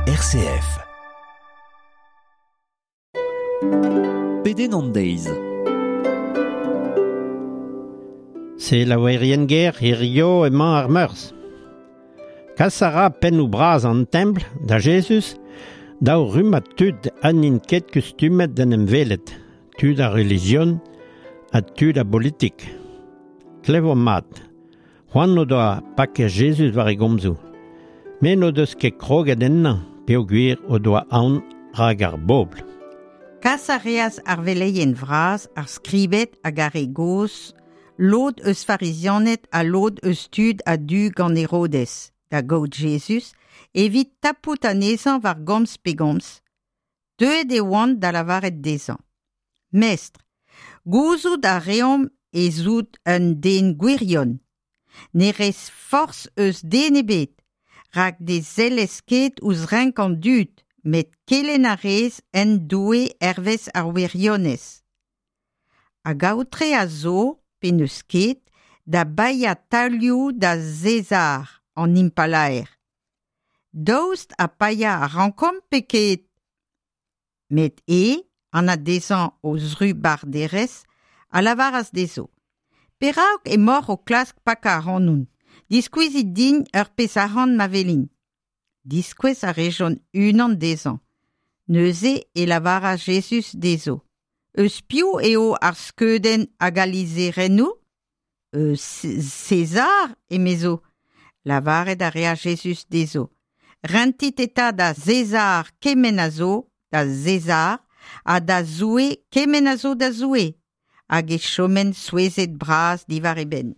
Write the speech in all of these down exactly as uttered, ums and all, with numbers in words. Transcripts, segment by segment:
R C F. Peden an deiz. C'est la weirien guerre irio emañ ar meurs. Kalsara pen ou braz an temple da Jesus, daou rumat tud anin ket kustumet den em velet, tud a religion, a tud a politik. Klevo mat, c'hoant no doa pake Jesus var e gomzou. Men no deus ket kroget enna, peo gwir o doa aon rag ar bobl. Kas a reas ar veleien vraz ar skribet hag ar e goz, lod eus farizionet a lod eus tud a du gant Herodes, da gaout Jesus, evit tapout anezan var gomz pe gomz, deuet e oant da lavaret dezan. Mestre, gouzout a reom e zout un den gwirion. Ne rez force eus den ebet, rak de zelesket ouz renk an dud, met kelen a rez en doue ervez ar wirionez. A gaoutre a zo, pen eus ket, da baia talioù da Zezar an impalaer. Daoust a paia a rankom peket. Met e, an a dezan o zru bar derez, a lavaras dezo. Peraok e mor o klask paka a ranoun. Diskouezit din ur pez a ran mavelin. Diskouez a rejon unan dezan. Neuze e lavara Jesus dezo. Eus piou eo ar skeudenn a galize renou? Eus César e mezo. Lavaret a rea Jesus dezo. Rentit eta da César kemen a zo, da César, a da zoue kemen a zo da zoue. Hag e chomen souezet braz divar e ben.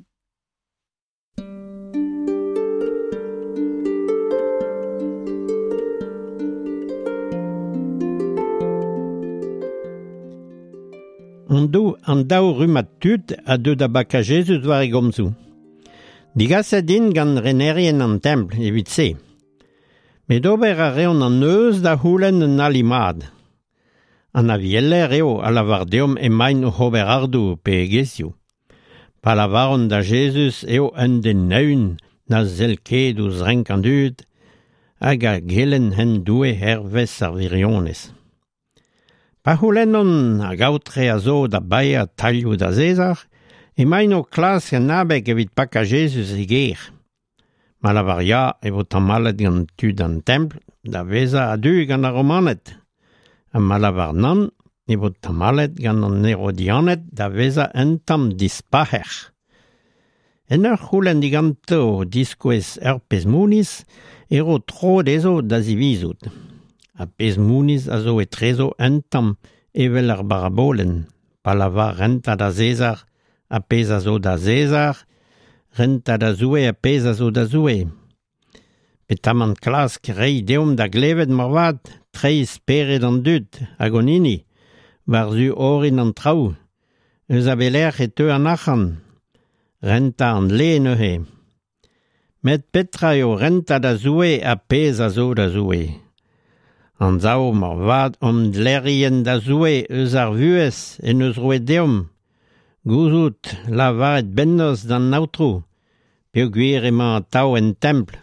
An dou an daou rumat tud a deud a baka Jesus war e gomzou. Digaset din gant renerien an temple, evit se. Met ober a reon an eus da houlen un alimad. An a vieller eo a lavar deom emain o hober ardou pe egezio. Pa lavaron da Jesus eo un den neun na zelket ouz renk an dud, hag a gelen hen doue hervez ar virionez. Pa houlenon a gaoutre a zo da baia talioù da César, emain o klas an abeg evit paka Jesus e ger. Ma lavaria e vo tamalet gant tud an temple, da veza a du gant a romanet. A ma lavar nan, e vo tamalet gant an erodianet, da veza un tam dispaher. En ur c'houlen diganto diskouez ur pez mouniz, ero tro dezo da zivizout. A pez mouniz a zo e trezo un tam evel ar barabolen, pa lavar renta da César, a pez a zo da César, renta da zoue a pez a zo da zoue. Petam an klask rei deom da glevet marvat, trei speret an dud, agonini, war zu orin an trau, eus a beler e teu an achan, renta an leen ehe. Met petra eo renta da zoue a pez a zo da zoue. An zao marvat om dlerien da zoue eus ar vuez en eus roet deom. Gouzout lavaret bennos d'an nautrou, peo gwir emañ tau en temple.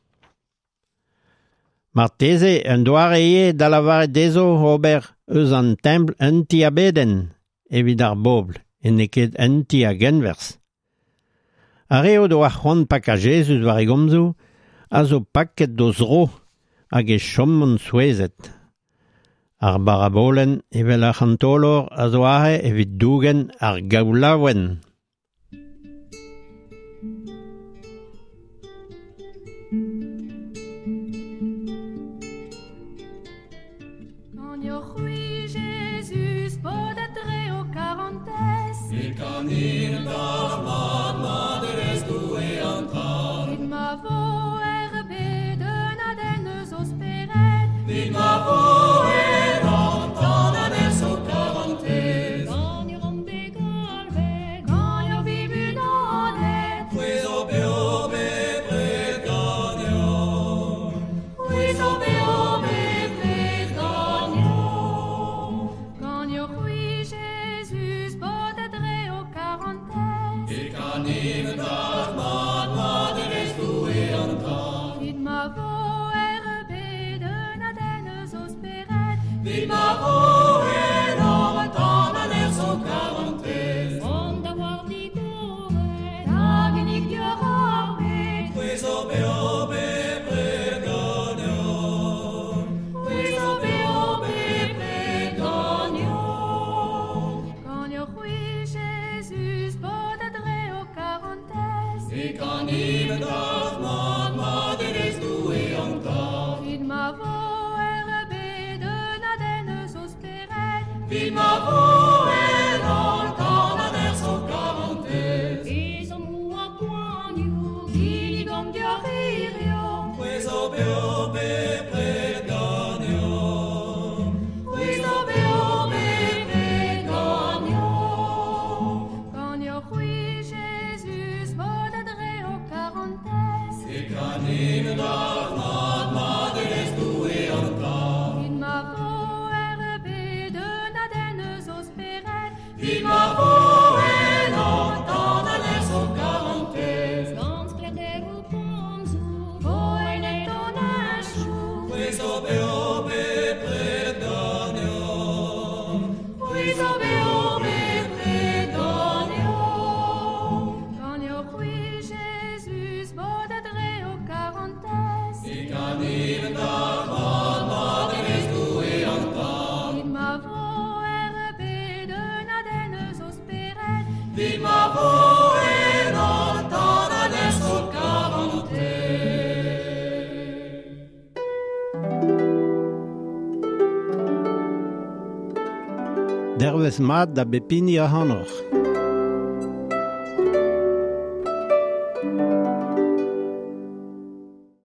Marteze un doare ie da lavaret dezo ober eus an temple un ti a beden, evit ar bobl, en eket un ti a genvers. Areo do a c'hoant paka Jesus war e gomzou, a zo paket do zro, hag e chommon souezet. Ar barabolen evel ar c'hantolor a zo ahe evit dougen ar gaoulaouen. Quand io hui Jesus podet reo quarantes, et quand il dormant madres doué en train, vid ma vo erbe de naden eus osperet, vid ma vo et entend des o quarantes. quand iron begal ve, quand Vid ma voe non tana ner so quarantes. Onda war di gore, dagen ik je arbeit. Pues obe obe predonion. Pues obe obe predonion. Quand je hui Jésus, bodadre o quarantes. Et quand il dag man maderes due antar. Vid ma voe be de nadenes os peret. Vid ma voe non tana ner so quarantes. Is om hoa poanio, die gom de ririo. Pues obe obe predonion. Pues obe obe predonion. Quand je hui Jésus, bodadre o quarantes. Et quand il dag man maderes due antar. Vid ma voe be de nadenes os peret. Vid ma voe non tana ner so quarantes. Gans kleder o pomzo, voe net on achou. Pues obe obe predonion. Pues obe obe predonion. Quand je hui Jésus, bodadre o quarantes. Et quand il dag man maderes due antar. Vid ma voe be de nadenes os peret. Vid ma voe non tana ner so quarantes. Derves mat da bepini a hanoch.